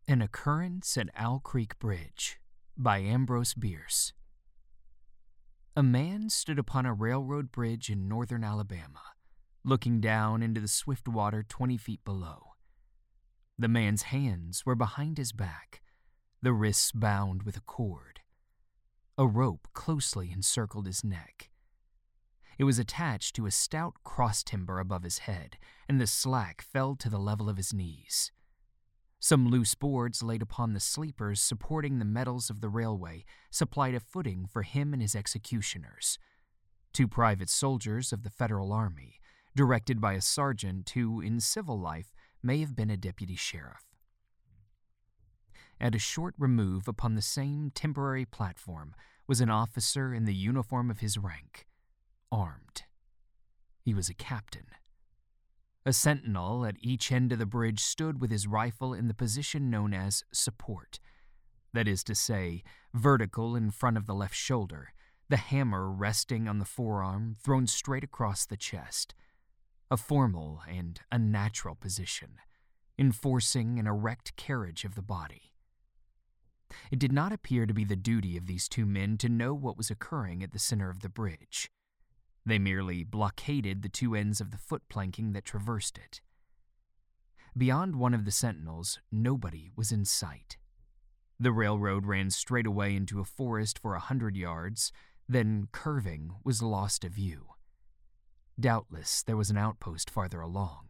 An Occurrence at Owl Creek Bridge by Ambrose Bierce. A man stood upon a railroad bridge in northern Alabama, looking down into the swift water 20 feet below. The man's hands were behind his back, the wrists bound with a cord. A rope closely encircled his neck. It was attached to a stout cross timber above his head, and the slack fell to the level of his knees. Some loose boards laid upon the sleepers supporting the metals of the railway supplied a footing for him and his executioners, 2 private soldiers of the Federal Army, directed by a sergeant who, in civil life, may have been a deputy sheriff. At a short remove upon the same temporary platform was an officer in the uniform of his rank, armed. He was a captain. A sentinel at each end of the bridge stood with his rifle in the position known as support, that is to say, vertical in front of the left shoulder, the hammer resting on the forearm thrown straight across the chest, a formal and unnatural position, enforcing an erect carriage of the body. It did not appear to be the duty of these 2 men to know what was occurring at the center of the bridge. They merely blockaded the 2 ends of the foot planking that traversed it. Beyond one of the sentinels, nobody was in sight. The railroad ran straight away into a forest for 100 yards, then, curving, was lost to view. Doubtless there was an outpost farther along.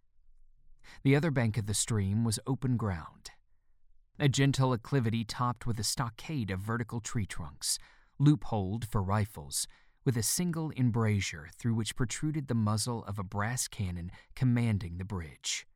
The other bank of the stream was open ground. A gentle acclivity topped with a stockade of vertical tree trunks, loopholed for rifles, with a single embrasure through which protruded the muzzle of a brass cannon commanding the bridge.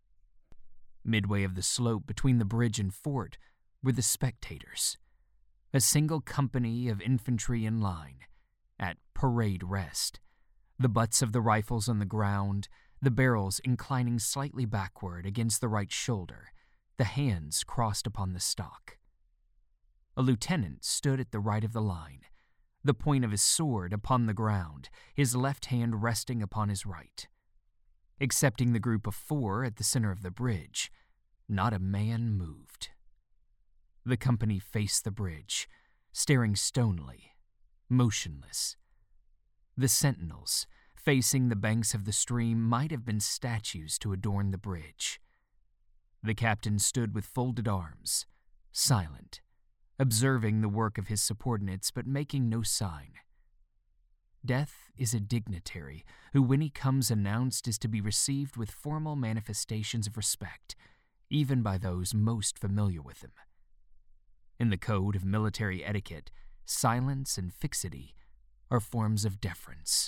Midway of the slope between the bridge and fort were the spectators, a single company of infantry in line, at parade rest, the butts of the rifles on the ground, the barrels inclining slightly backward against the right shoulder, the hands crossed upon the stock. A lieutenant stood at the right of the line, the point of his sword upon the ground, his left hand resting upon his right. Excepting the group of 4 at the center of the bridge, not a man moved. The company faced the bridge, staring stonily, motionless. The sentinels, facing the banks of the stream, might have been statues to adorn the bridge. The captain stood with folded arms, silent, observing the work of his subordinates but making no sign. Death is a dignitary who, when he comes announced, is to be received with formal manifestations of respect, even by those most familiar with him. In the code of military etiquette, silence and fixity are forms of deference.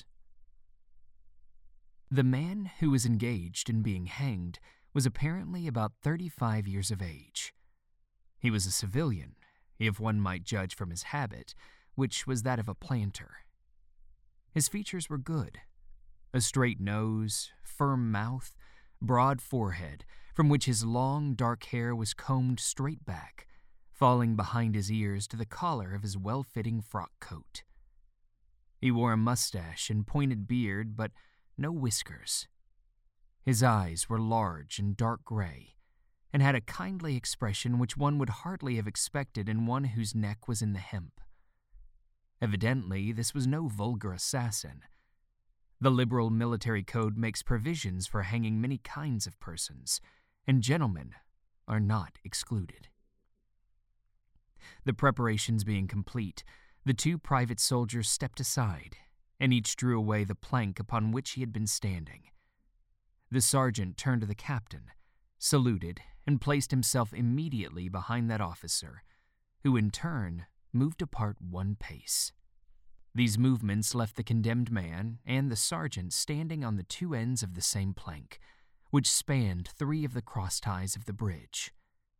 The man who was engaged in being hanged was apparently about 35 years of age. He was a civilian, if one might judge from his habit, which was that of a planter. His features were good: a straight nose, firm mouth, broad forehead, from which his long, dark hair was combed straight back, falling behind his ears to the collar of his well-fitting frock coat. He wore a mustache and pointed beard, but no whiskers. His eyes were large and dark gray, and had a kindly expression which one would hardly have expected in one whose neck was in the hemp. Evidently, this was no vulgar assassin. The liberal military code makes provisions for hanging many kinds of persons, and gentlemen are not excluded. The preparations being complete, the 2 private soldiers stepped aside, and each drew away the plank upon which he had been standing. The sergeant turned to the captain, saluted, and placed himself immediately behind that officer, who in turn moved apart 1 pace. These movements left the condemned man and the sergeant standing on the 2 ends of the same plank, which spanned 3 of the cross-ties of the bridge.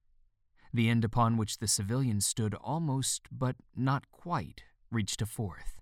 The end upon which the civilian stood almost, but not quite, reached a 4th.